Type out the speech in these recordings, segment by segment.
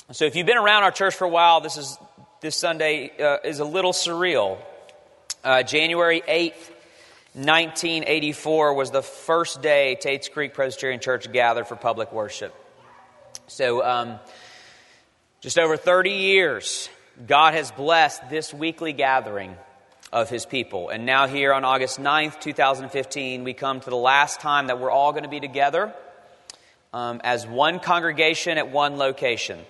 So if you've been around our church for a while, this Sunday is a little surreal. January 8th, 1984 was the first day Tates Creek Presbyterian Church gathered for public worship. So just over 30 years, God has blessed this weekly gathering of His people. And now here on August 9th, 2015, we come to the last time that we're all going to be together as one congregation at one location.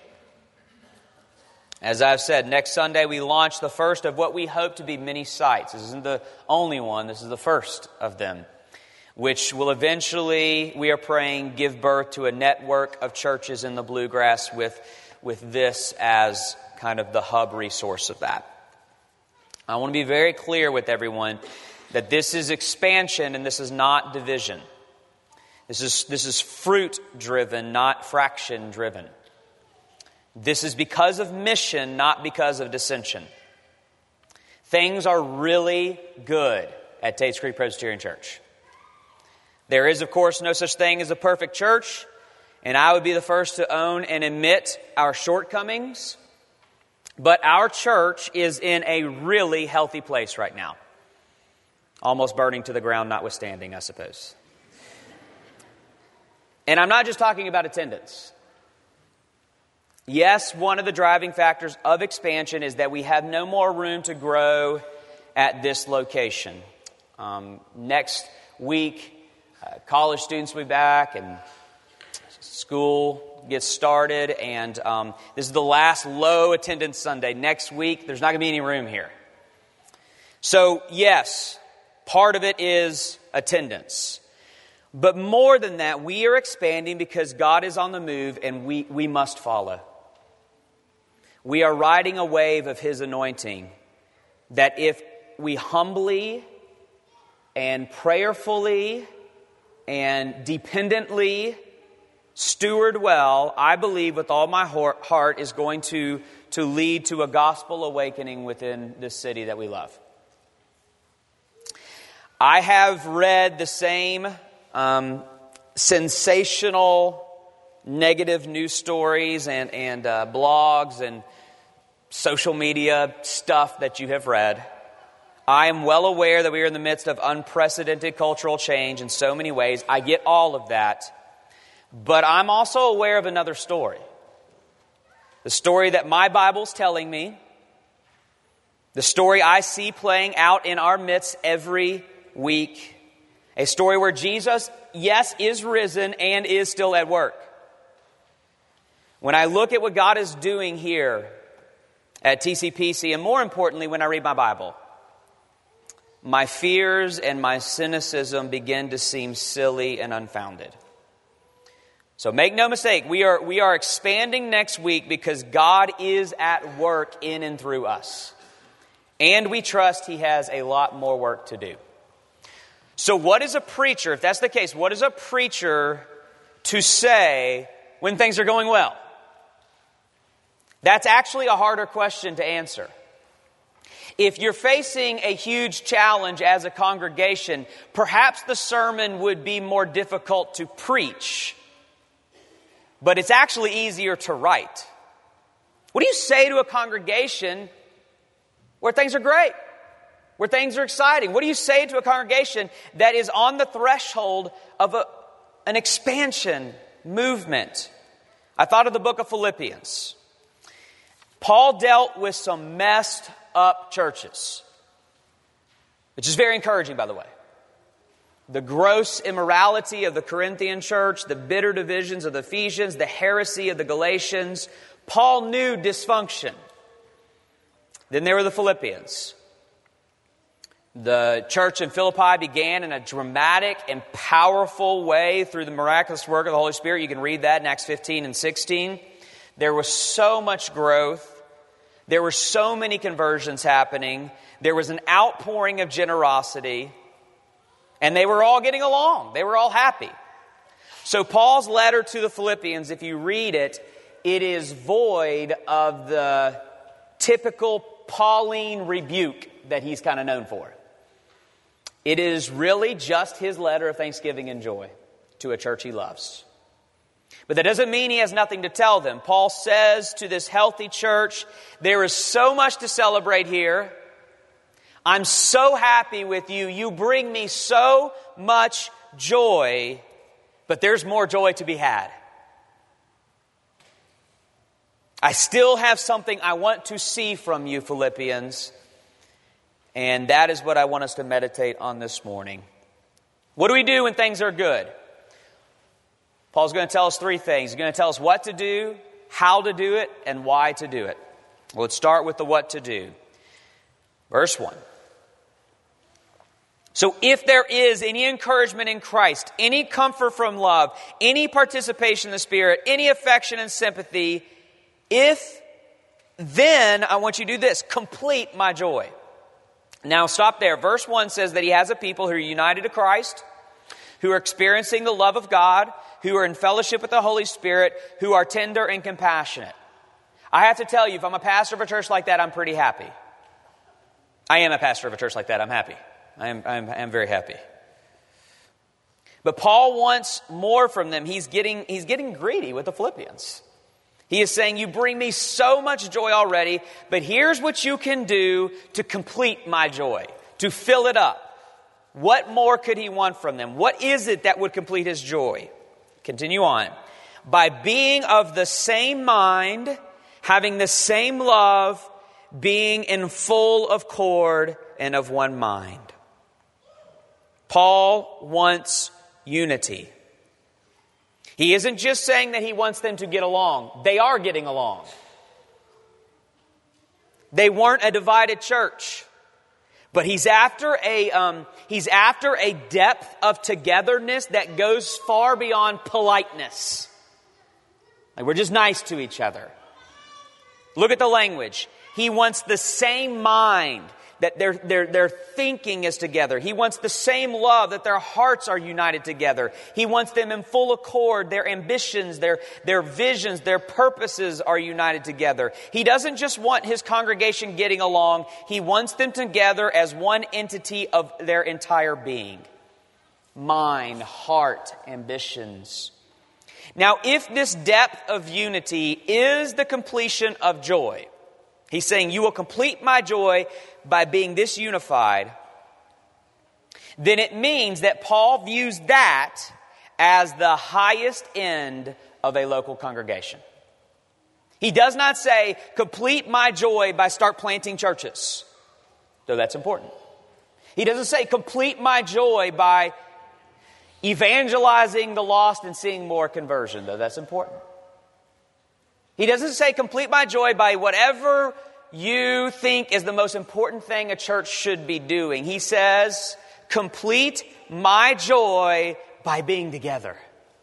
As I've said, next Sunday we launch the first of what we hope to be many sites. This isn't the only one, this is the first of them, which will eventually, we are praying, give birth to a network of churches in the Bluegrass with this as kind of the hub resource of that. I want to be very clear with everyone that this is expansion and this is not division. This is fruit-driven, not fraction-driven. This is because of mission, not because of dissension. Things are really good at Tates Creek Presbyterian Church. There is, of course, no such thing as a perfect church, and I would be the first to own and admit our shortcomings. But our church is in a really healthy place right now. Almost burning to the ground notwithstanding, I suppose. And I'm not just talking about attendance. Yes, one of the driving factors of expansion is that we have no more room to grow at this location. Next week, college students will be back and school gets started. And this is the last low attendance Sunday. Next week, there's not going to be any room here. So yes, part of it is attendance. But more than that, we are expanding because God is on the move and we must follow. We are riding a wave of His anointing that if we humbly and prayerfully and dependently steward well, I believe with all my heart is going to lead to a gospel awakening within this city that we love. I have read the same sensational negative news stories and blogs and social media stuff that you have read. I am well aware that we are in the midst of unprecedented cultural change in so many ways. I get all of that. But I'm also aware of another story. The story that my Bible's telling me. The story I see playing out in our midst every week. A story where Jesus, yes, is risen and is still at work. When I look at what God is doing here at TCPC, and more importantly, when I read my Bible, my fears and my cynicism begin to seem silly and unfounded. So make no mistake, we are expanding next week because God is at work in and through us. And we trust He has a lot more work to do. So what is a preacher, if that's the case, what is a preacher to say when things are going well? That's actually a harder question to answer. If you're facing a huge challenge as a congregation, perhaps the sermon would be more difficult to preach, but it's actually easier to write. What do you say to a congregation where things are great, where things are exciting? What do you say to a congregation that is on the threshold of an expansion movement? I thought of the book of Philippians. Paul dealt with some messed up churches, which is very encouraging, by the way. The gross immorality of the Corinthian church, the bitter divisions of the Ephesians, the heresy of the Galatians. Paul knew dysfunction. Then there were the Philippians. The church in Philippi began in a dramatic and powerful way through the miraculous work of the Holy Spirit. You can read that in Acts 15 and 16. There was so much growth. There were so many conversions happening. There was an outpouring of generosity. And they were all getting along. They were all happy. So Paul's letter to the Philippians, if you read it, it is void of the typical Pauline rebuke that he's kind of known for. It is really just his letter of thanksgiving and joy to a church he loves. But that doesn't mean he has nothing to tell them. Paul says to this healthy church, there is so much to celebrate here. I'm so happy with you. You bring me so much joy, but there's more joy to be had. I still have something I want to see from you, Philippians. And that is what I want us to meditate on this morning. What do we do when things are good? Paul's going to tell us three things. He's going to tell us what to do, how to do it, and why to do it. Well, let's start with the what to do. Verse 1. So if there is any encouragement in Christ, any comfort from love, any participation in the Spirit, any affection and sympathy, then I want you to do this, complete my joy. Now stop there. Verse 1 says that he has a people who are united to Christ, who are experiencing the love of God, who are in fellowship with the Holy Spirit, who are tender and compassionate. I have to tell you, if I'm a pastor of a church like that, I'm pretty happy. I am a pastor of a church like that. I'm happy. I am very happy. But Paul wants more from them. He's getting greedy with the Philippians. He is saying, you bring me so much joy already, but here's what you can do to complete my joy, to fill it up. What more could he want from them? What is it that would complete his joy? Continue on. By being of the same mind, having the same love, being in full accord and of one mind. Paul wants unity. He isn't just saying that he wants them to get along. They are getting along. They weren't a divided church. But he's after a depth of togetherness that goes far beyond politeness. Like we're just nice to each other. Look at the language. He wants the same mind, that their thinking is together. He wants the same love, that their hearts are united together. He wants them in full accord. Their ambitions, their visions, their purposes are united together. He doesn't just want his congregation getting along. He wants them together as one entity of their entire being. Mind, heart, ambitions. Now, if this depth of unity is the completion of joy, he's saying, you will complete my joy by being this unified, then it means that Paul views that as the highest end of a local congregation. He does not say, complete my joy by start planting churches, though that's important. He doesn't say, complete my joy by evangelizing the lost and seeing more conversion, though that's important. He doesn't say, complete my joy by whatever you think is the most important thing a church should be doing. He says, complete my joy by being together.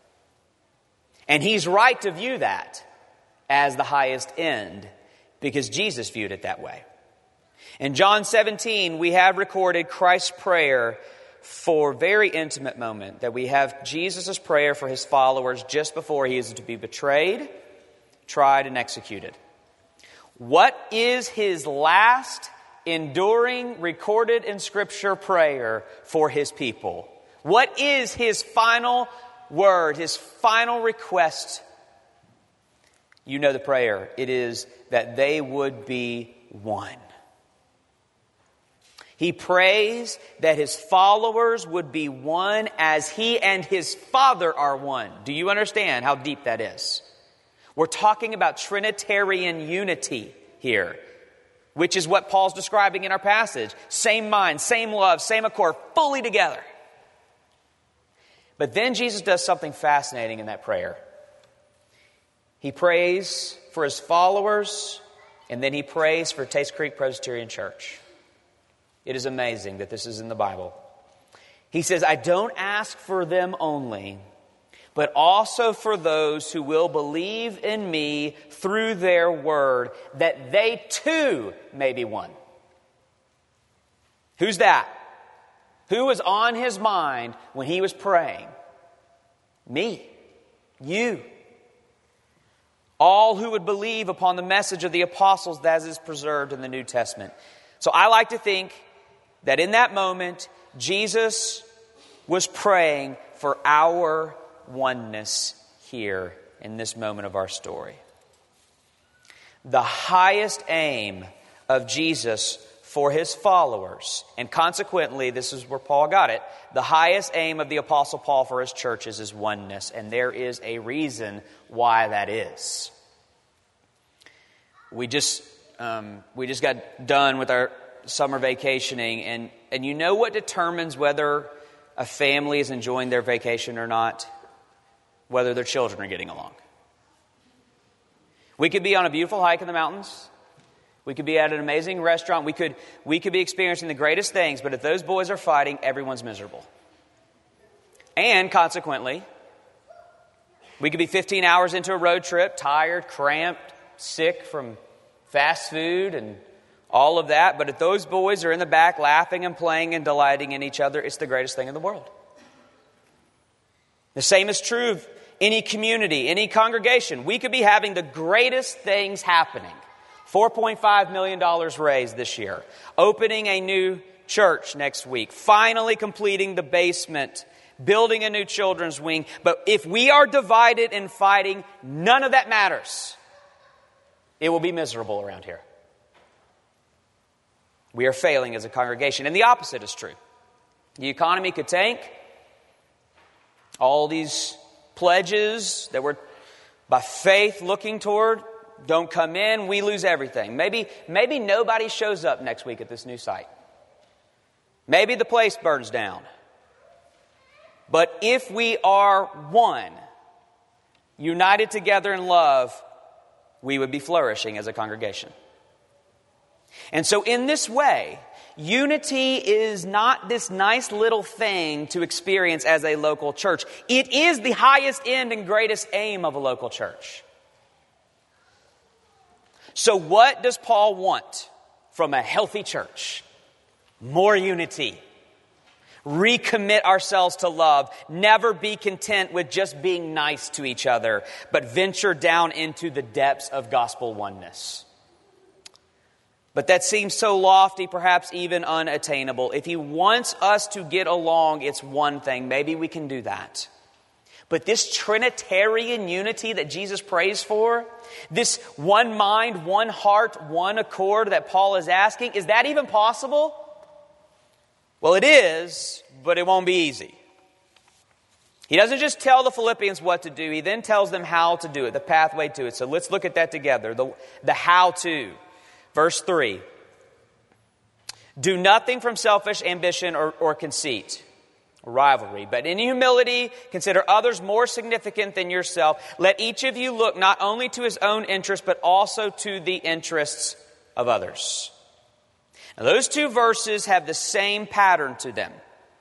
And he's right to view that as the highest end because Jesus viewed it that way. In John 17, we have recorded Christ's prayer for a very intimate moment, that we have Jesus' prayer for his followers just before he is to be betrayed, tried, and executed. What is his last, enduring, recorded in Scripture prayer for his people? What is his final word, his final request? You know the prayer. It is that they would be one. He prays that his followers would be one as he and his Father are one. Do you understand how deep that is? We're talking about Trinitarian unity here, which is what Paul's describing in our passage. Same mind, same love, same accord, fully together. But then Jesus does something fascinating in that prayer. He prays for his followers, and then he prays for Taste Creek Presbyterian Church. It is amazing that this is in the Bible. He says, I don't ask for them only, but also for those who will believe in me through their word, that they too may be one. Who's that? Who was on his mind when he was praying? Me. You. All who would believe upon the message of the apostles that is preserved in the New Testament. So I like to think that in that moment, Jesus was praying for our oneness here in this moment of our story. The highest aim of Jesus for his followers, and consequently, this is where Paul got it, the highest aim of the Apostle Paul for his churches is oneness, and there is a reason why that is. We just got done with our summer vacationing, and you know what determines whether a family is enjoying their vacation or not? Whether their children are getting along. We could be on a beautiful hike in the mountains. We could be at an amazing restaurant. We could be experiencing the greatest things, but if those boys are fighting, everyone's miserable. And consequently, we could be 15 hours into a road trip, tired, cramped, sick from fast food and all of that. But if those boys are in the back laughing and playing and delighting in each other, it's the greatest thing in the world. The same is true of any community, any congregation. We could be having the greatest things happening. $4.5 million raised this year. Opening a new church next week. Finally completing the basement. Building a new children's wing. But if we are divided and fighting, none of that matters. It will be miserable around here. We are failing as a congregation. And the opposite is true. The economy could tank. All these pledges that we're by faith looking toward don't come in. We lose everything. Maybe nobody shows up next week at this new site. Maybe the place burns down. But if we are one, united together in love, we would be flourishing as a congregation. And so in this way, unity is not this nice little thing to experience as a local church. It is the highest end and greatest aim of a local church. So what does Paul want from a healthy church? More unity. Recommit ourselves to love. Never be content with just being nice to each other, but venture down into the depths of gospel oneness. But that seems so lofty, perhaps even unattainable. If he wants us to get along, it's one thing. Maybe we can do that. But this Trinitarian unity that Jesus prays for, this one mind, one heart, one accord that Paul is asking, is that even possible? Well, it is, but it won't be easy. He doesn't just tell the Philippians what to do. He then tells them how to do it, the pathway to it. So let's look at that together, the how to. Verse 3. Do nothing from selfish ambition or conceit, or rivalry, but in humility consider others more significant than yourself. Let each of you look not only to his own interest, but also to the interests of others. Now, those two verses have the same pattern to them.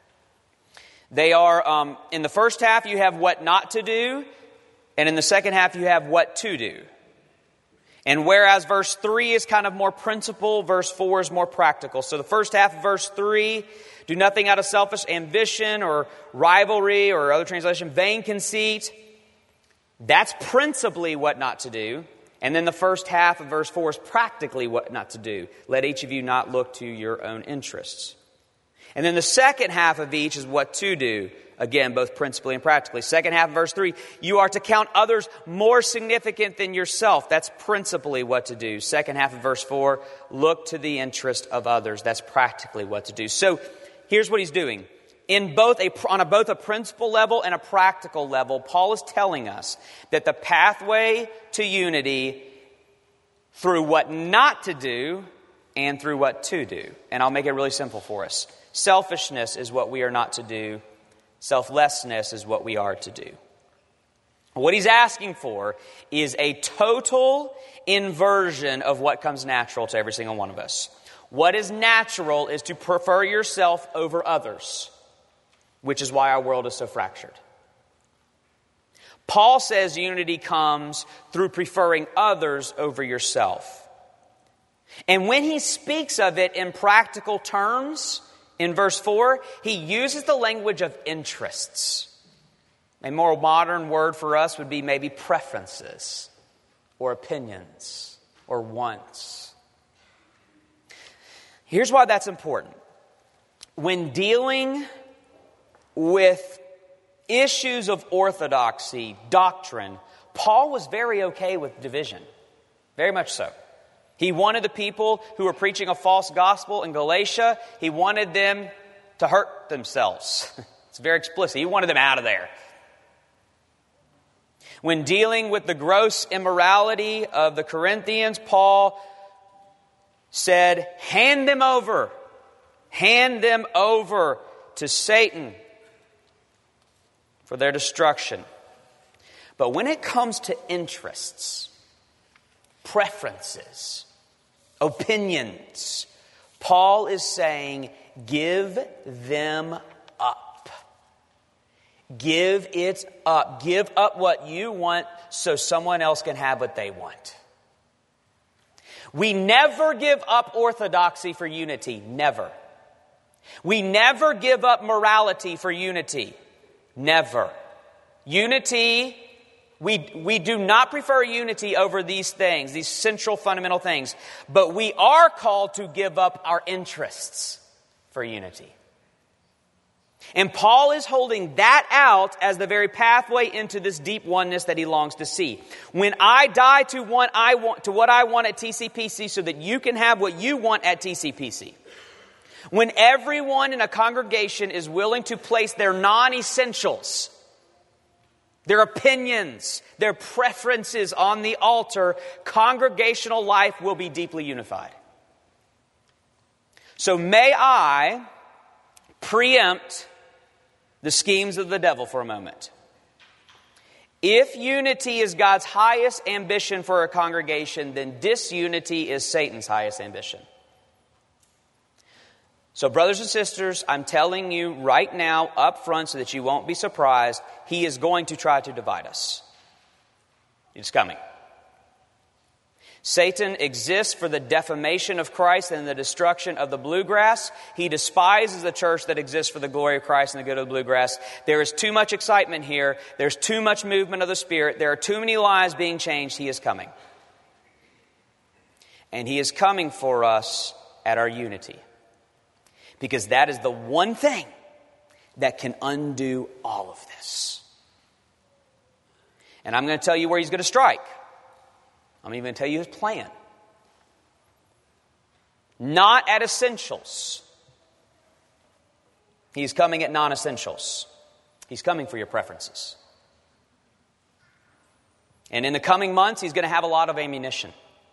They are, in the first half you have what not to do, and in the second half you have what to do. And whereas verse 3 is kind of more principle, verse 4 is more practical. So the first half of verse 3, do nothing out of selfish ambition or rivalry, or other translation, vain conceit. That's principally what not to do. And then the first half of verse 4 is practically what not to do. Let each of you not look to your own interests. And then the second half of each is what to do. Again, both principally and practically. Second half of verse 3, you are to count others more significant than yourself. That's principally what to do. Second half of verse 4, look to the interest of others. That's practically what to do. So here's what he's doing. On both a principle level and a practical level, Paul is telling us that the pathway to unity through what not to do and through what to do. And I'll make it really simple for us. Selfishness is what we are not to do. Selflessness is what we are to do. What he's asking for is a total inversion of what comes natural to every single one of us. What is natural is to prefer yourself over others, which is why our world is so fractured. Paul says unity comes through preferring others over yourself. And when he speaks of it in practical terms, in verse 4, he uses the language of interests. A more modern word for us would be maybe preferences or opinions or wants. Here's why that's important. When dealing with issues of orthodoxy, doctrine, Paul was very okay with division. Very much so. He wanted the people who were preaching a false gospel in Galatia, he wanted them to hurt themselves. It's very explicit. He wanted them out of there. When dealing with the gross immorality of the Corinthians, Paul said, hand them over to Satan for their destruction. But when it comes to interests, preferences, opinions, Paul is saying, give them up. Give it up. Give up what you want so someone else can have what they want. We never give up orthodoxy for unity. Never. We never give up morality for unity. Never. Unity, we do not prefer unity over these things, these central fundamental things. But we are called to give up our interests for unity. And Paul is holding that out as the very pathway into this deep oneness that he longs to see. When I die to what I want at TCPC so that you can have what you want at TCPC. When everyone in a congregation is willing to place their non-essentials, their opinions, their preferences on the altar, congregational life will be deeply unified. So may I preempt the schemes of the devil for a moment. If unity is God's highest ambition for a congregation, then disunity is Satan's highest ambition. So brothers and sisters, I'm telling you right now up front so that you won't be surprised, he is going to try to divide us. It's coming. Satan exists for the defamation of Christ and the destruction of the bluegrass. He despises the church that exists for the glory of Christ and the good of the bluegrass. There is too much excitement here. There's too much movement of the Spirit. There are too many lives being changed. He is coming. And he is coming for us at our unity. Because that is the one thing that can undo all of this. And I'm going to tell you where he's going to strike. I'm even going to tell you his plan. Not at essentials. He's coming at non-essentials. He's coming for your preferences. And in the coming months, he's going to have a lot of ammunition.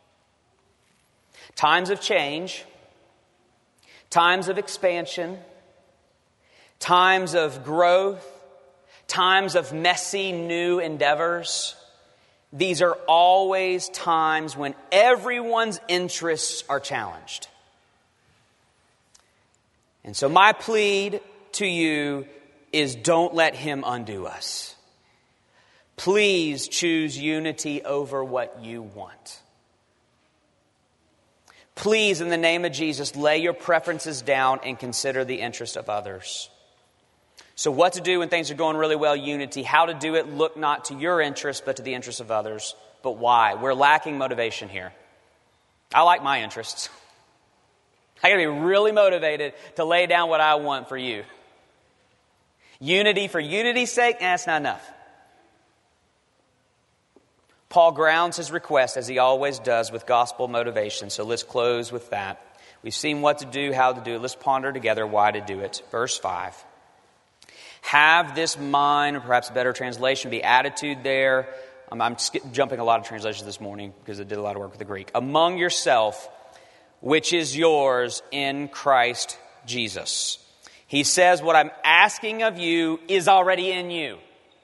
Times of change, times of expansion, times of growth, times of messy new endeavors. These are always times when everyone's interests are challenged. And so my plea to you is don't let him undo us. Please choose unity over what you want. Please, in the name of Jesus, lay your preferences down and consider the interest of others. So what to do when things are going really well, unity. How to do it, look not to your interest, but to the interests of others. But why? We're lacking motivation here. I like my interests. I got to be really motivated to lay down what I want for you. Unity for unity's sake, that's not enough. Paul grounds his request, as he always does, with gospel motivation. So let's close with that. We've seen what to do, how to do it. Let's ponder together why to do it. Verse 5. Have this mind, or perhaps a better translation, be attitude there. I'm jumping a lot of translations this morning because I did a lot of work with the Greek. Among yourself, which is yours in Christ Jesus. He says, what I'm asking of you is already in you.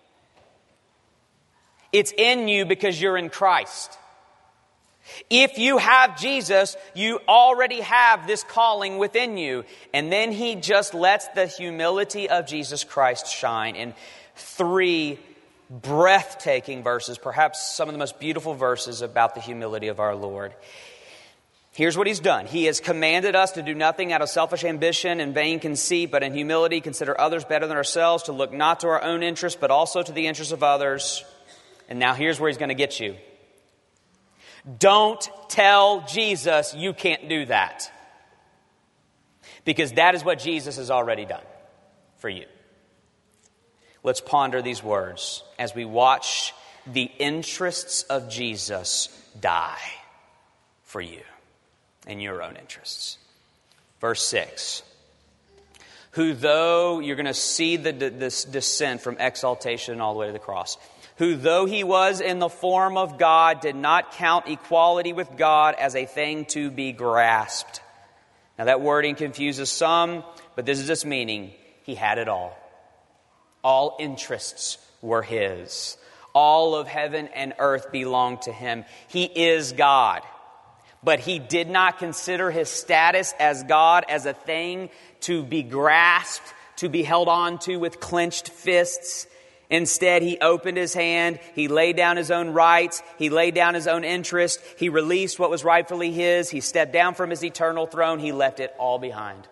It's in you because you're in Christ. If you have Jesus, you already have this calling within you. And then he just lets the humility of Jesus Christ shine in 3 breathtaking verses, perhaps some of the most beautiful verses about the humility of our Lord. Here's what he's done. He has commanded us to do nothing out of selfish ambition and vain conceit, but in humility consider others better than ourselves, to look not to our own interests, but also to the interests of others. And now here's where he's going to get you. Don't tell Jesus you can't do that. Because that is what Jesus has already done for you. Let's ponder these words as we watch the interests of Jesus die for you and your own interests. Verse 6. Who though, you're going to see this descent from exaltation all the way to the cross. Who though he was in the form of God, did not count equality with God as a thing to be grasped. Now that wording confuses some, but this is its meaning. He had it all. All interests were his. All of heaven and earth belonged to him. He is God. But he did not consider his status as God as a thing to be grasped, to be held on to with clenched fists. Instead, he opened his hand, he laid down his own rights, he laid down his own interest, he released what was rightfully his, he stepped down from his eternal throne, he left it all behind.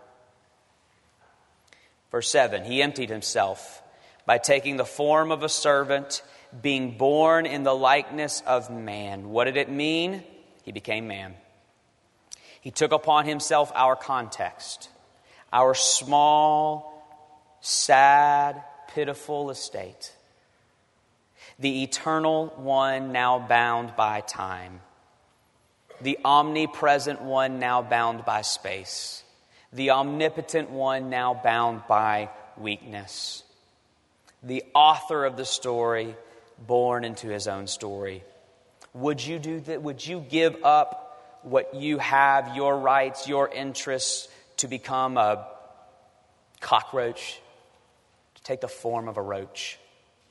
Verse 7, he emptied himself by taking the form of a servant, being born in the likeness of man. What did it mean? He became man. He took upon himself our context, our small, sad, pitiful estate. The eternal one now bound by time. The omnipresent one now bound by space. The omnipotent one now bound by weakness. The author of the story born into his own story. Would you do that? Would you give up what you have, your rights, your interests, to become a cockroach? Take the form of a roach.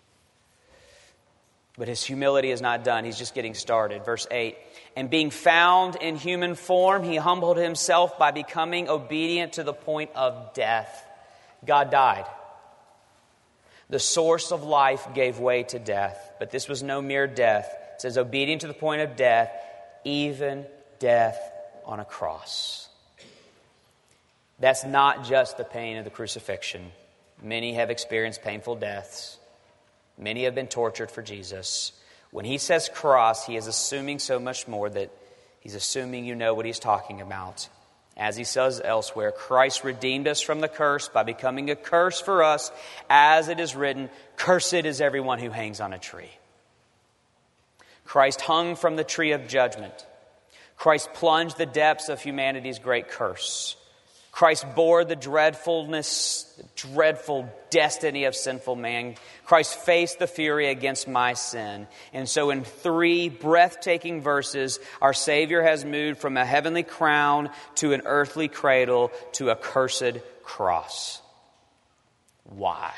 But his humility is not done. He's just getting started. Verse 8, and being found in human form, he humbled himself by becoming obedient to the point of death. God died. The source of life gave way to death. But this was no mere death. It says obedient to the point of death, even death on a cross. That's not just the pain of the crucifixion. Many have experienced painful deaths. Many have been tortured for Jesus. When he says cross, he is assuming so much more, that he's assuming you know what he's talking about. As he says elsewhere, Christ redeemed us from the curse by becoming a curse for us, as it is written, cursed is everyone who hangs on a tree. Christ hung from the tree of judgment. Christ plunged the depths of humanity's great curse. Christ bore the dreadful destiny of sinful man. Christ faced the fury against my sin. And so in 3 breathtaking verses, our Savior has moved from a heavenly crown to an earthly cradle to a cursed cross. Why?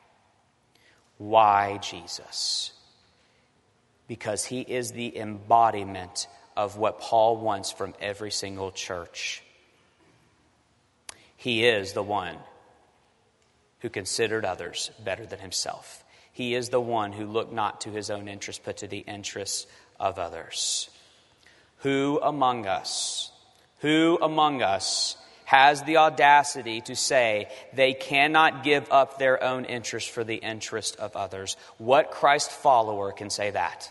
Why Jesus? Because he is the embodiment of what Paul wants from every single church. He is the one who considered others better than himself. He is the one who looked not to his own interests, but to the interests of others. Who among us has the audacity to say they cannot give up their own interest for the interest of others? What Christ follower can say that?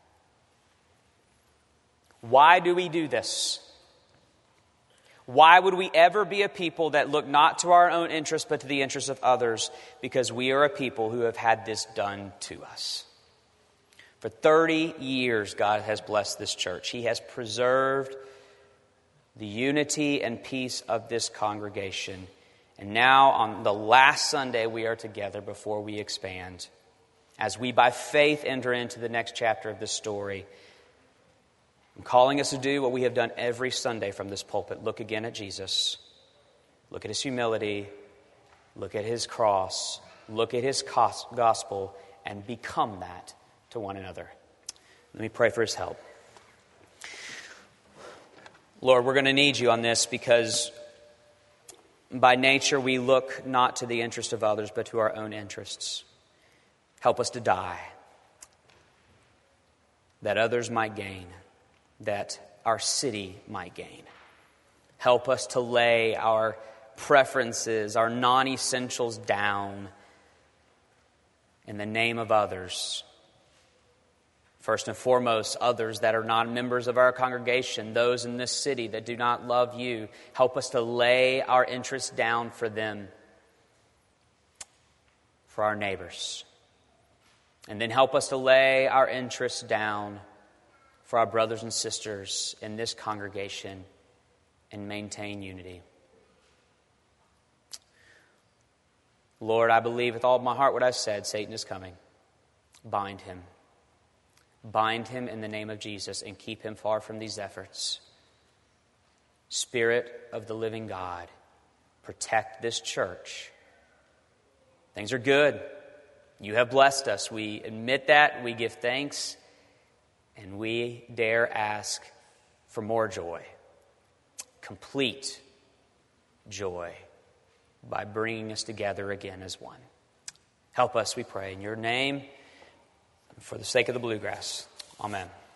Why do we do this? Why would we ever be a people that look not to our own interests but to the interests of others? Because we are a people who have had this done to us. For 30 years, God has blessed this church. He has preserved the unity and peace of this congregation. And now on the last Sunday we are together before we expand, as we by faith enter into the next chapter of this story. I'm calling us to do what we have done every Sunday from this pulpit. Look again at Jesus. Look at his humility. Look at his cross. Look at his gospel, and become that to one another. Let me pray for his help. Lord, we're going to need you on this, because by nature we look not to the interest of others but to our own interests. Help us to die, that others might gain, that our city might gain. Help us to lay our preferences, our non-essentials down in the name of others. First and foremost, others that are not members of our congregation, those in this city that do not love you. Help us to lay our interests down for them. for our neighbors. And then help us to lay our interests down for our brothers and sisters in this congregation and maintain unity. Lord, I believe with all of my heart what I've said. Satan is coming. Bind him. Bind him in the name of Jesus and keep him far from these efforts. Spirit of the living God, protect this church. Things are good. You have blessed us. We admit that. We give thanks. And we dare ask for more joy. Complete joy by bringing us together again as one. Help us, we pray, in your name, for the sake of the Bluegrass. Amen.